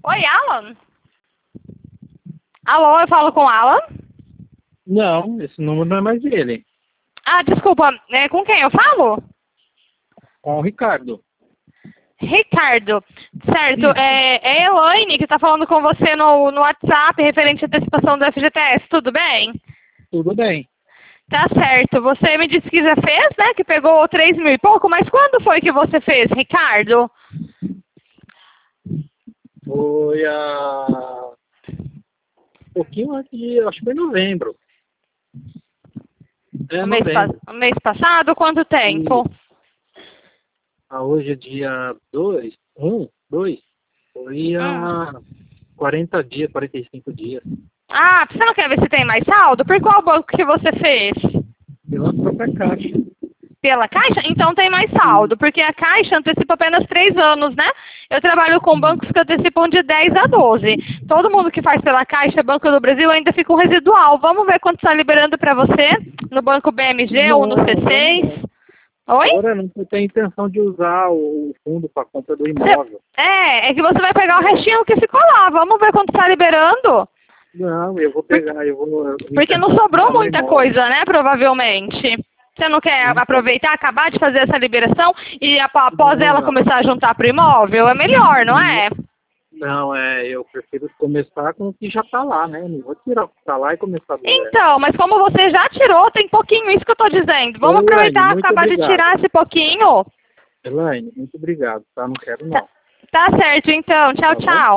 Oi, Alan? Alô, eu falo com o Alan? Não, esse número não é mais dele. Ah, desculpa, com quem eu falo? Com o Ricardo. Ricardo, certo, Isso. é a Elaine que tá falando com você no WhatsApp referente à antecipação do FGTS, tudo bem? Tudo bem. Tá certo, você me disse que já fez, né, que pegou 3 mil e pouco, mas quando foi que você fez, Ricardo? Foi um pouquinho antes de, acho que foi novembro. É novembro. O mês passado, quanto tempo? Hoje é dia 2, 2. Foi há 40 dias, 45 dias. Ah, você não quer ver se tem mais saldo? Por qual banco que você fez? Pela própria caixa. Pela Caixa? Então tem mais saldo, porque a Caixa antecipa apenas 3 anos, né? Eu trabalho com bancos que antecipam de 10 a 12. Todo mundo que faz pela Caixa, Banco do Brasil, ainda fica um residual. Vamos ver quanto está liberando para você no Banco BMG ou no C6. Oi? Agora não tem intenção de usar o fundo para compra do imóvel. É que você vai pegar o restinho que ficou lá. Vamos ver quanto está liberando. Não, eu vou pegar, Porque não sobrou muita coisa, né? Provavelmente. Você não quer aproveitar, acabar de fazer essa liberação e após ela começar a juntar para o imóvel? É melhor, não é? Não, eu prefiro começar com o que já está lá, né? Não vou tirar o que está lá e começar do zero. Então, mas como você já tirou, tem pouquinho, isso que eu estou dizendo. Vamos aproveitar e acabar de tirar esse pouquinho. Elaine, muito obrigado, tá? Não quero não. Tá certo, então. Tchau, tchau.